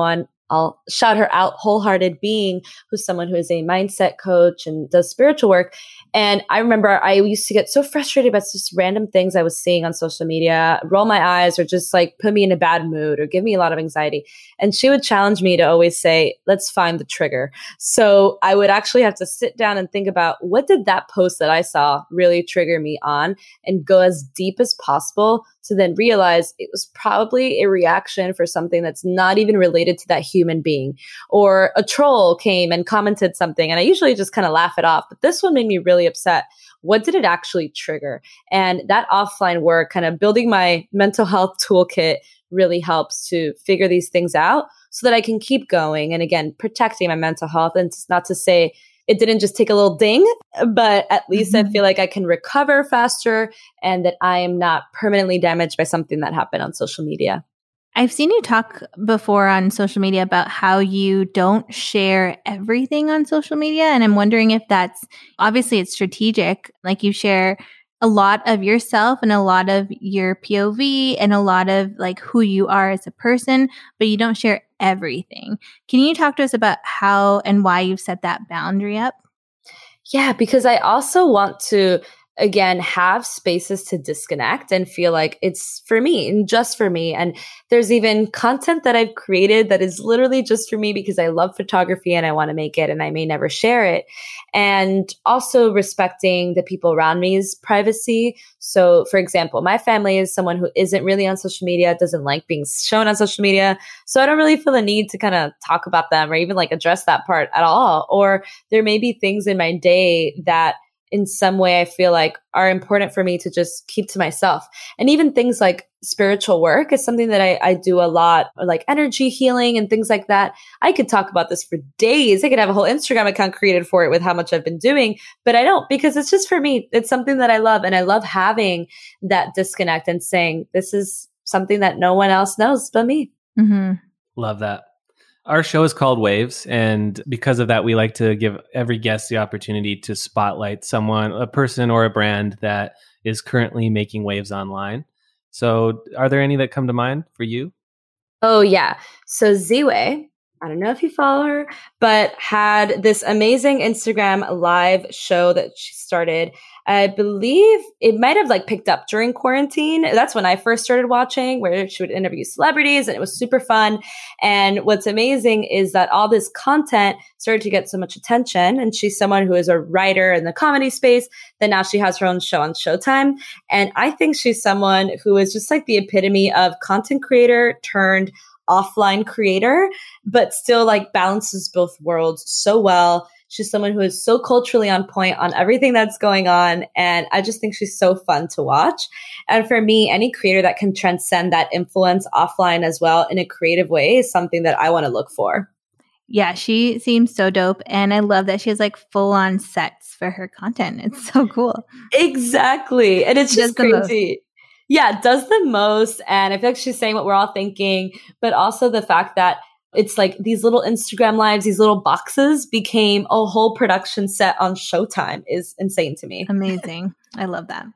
I'll shout her out, Wholehearted Being, who's someone who is a mindset coach and does spiritual work. And I remember I used to get so frustrated about just random things I was seeing on social media, roll my eyes, or just like put me in a bad mood or give me a lot of anxiety. And she would challenge me to always say, let's find the trigger. So I would actually have to sit down and think about, what did that post that I saw really trigger me on, and go as deep as possible to then realize it was probably a reaction for something that's not even related to that human being. Or a troll came and commented something, and I usually just kind of laugh it off. But this one made me really upset. What did it actually trigger? And that offline work, kind of building my mental health toolkit, really helps to figure these things out so that I can keep going. And again, protecting my mental health. And it's not to say it didn't just take a little ding, but at least I feel like I can recover faster and that I am not permanently damaged by something that happened on social media. I've seen you talk before on social media about how you don't share everything on social media. And I'm wondering if that's, obviously it's strategic, like you share a lot of yourself and a lot of your POV and a lot of like who you are as a person, but you don't share everything. Can you talk to us about how and why you've set that boundary up? Yeah, because I also want to, again, have spaces to disconnect and feel like it's for me and just for me. And there's even content that I've created that is literally just for me because I love photography and I want to make it and I may never share it. And also respecting the people around me's privacy. So for example, my family is someone who isn't really on social media, doesn't like being shown on social media. So I don't really feel the need to kind of talk about them or even like address that part at all. Or there may be things in my day that in some way I feel like are important for me to just keep to myself. And even things like spiritual work is something that I do a lot, or like energy healing and things like that. I could talk about this for days. I could have a whole Instagram account created for it with how much I've been doing, but I don't, because it's just for me. It's something that I love. And I love having that disconnect and saying, this is something that no one else knows but me. Mm-hmm. Love that. Our show is called Waves, and because of that, we like to give every guest the opportunity to spotlight someone, a person or a brand that is currently making waves online. So are there any that come to mind for you? Oh, yeah. So Ziwe, I don't know if you follow her, but had this amazing Instagram live show that she started. I believe it might have like picked up during quarantine. That's when I first started watching, where she would interview celebrities, and it was super fun. And what's amazing is that all this content started to get so much attention. And she's someone who is a writer in the comedy space. Then now she has her own show on Showtime. And I think she's someone who is just like the epitome of content creator turned offline creator, but still like balances both worlds so well. She's someone who is so culturally on point on everything that's going on. And I just think she's so fun to watch. And for me, any creator that can transcend that influence offline as well in a creative way is something that I want to look for. Yeah, she seems so dope. And I love that she has like full on sets for her content. It's so cool. Exactly. And it's just crazy. Yeah, does the most. And I feel like she's saying what we're all thinking, but also the fact that it's like these little Instagram lives, these little boxes became a whole production set on Showtime is insane to me. Amazing. I love that.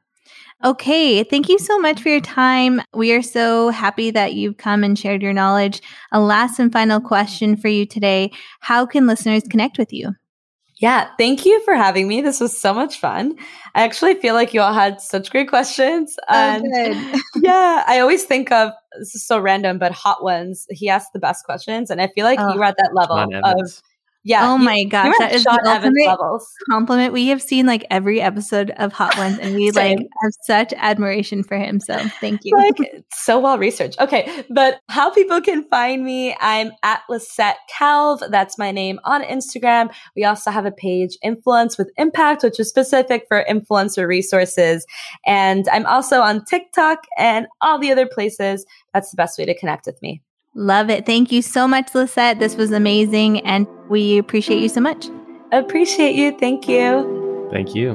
Okay. Thank you so much for your time. We are so happy that you've come and shared your knowledge. A last and final question for you today. How can listeners connect with you? Yeah, thank you for having me. This was so much fun. I actually feel like you all had such great questions. And good. Yeah, I always think of, this is so random, but Hot Ones, he asked the best questions. And I feel like you were at that level of, yeah. Oh my gosh. That is the ultimate levels. Compliment. We have seen like every episode of Hot Ones and we like have such admiration for him. So thank you. Like, it's so well researched. Okay. But how people can find me, I'm at Lisette Calve. That's my name on Instagram. We also have a page, Influence with Impact, which is specific for influencer resources. And I'm also on TikTok and all the other places. That's the best way to connect with me. Love it. Thank you so much, Lisette. This was amazing. And we appreciate you so much. Appreciate you. Thank you. Thank you.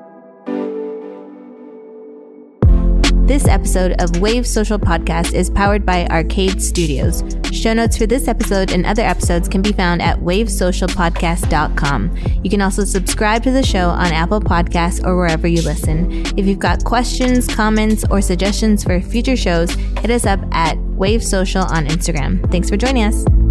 This episode of Waves Social Podcast is powered by Arcade Studios. Show notes for this episode and other episodes can be found at wavesocialpodcast.com. You can also subscribe to the show on Apple Podcasts or wherever you listen. If you've got questions, comments, or suggestions for future shows, hit us up at Wave Social on Instagram. Thanks for joining us.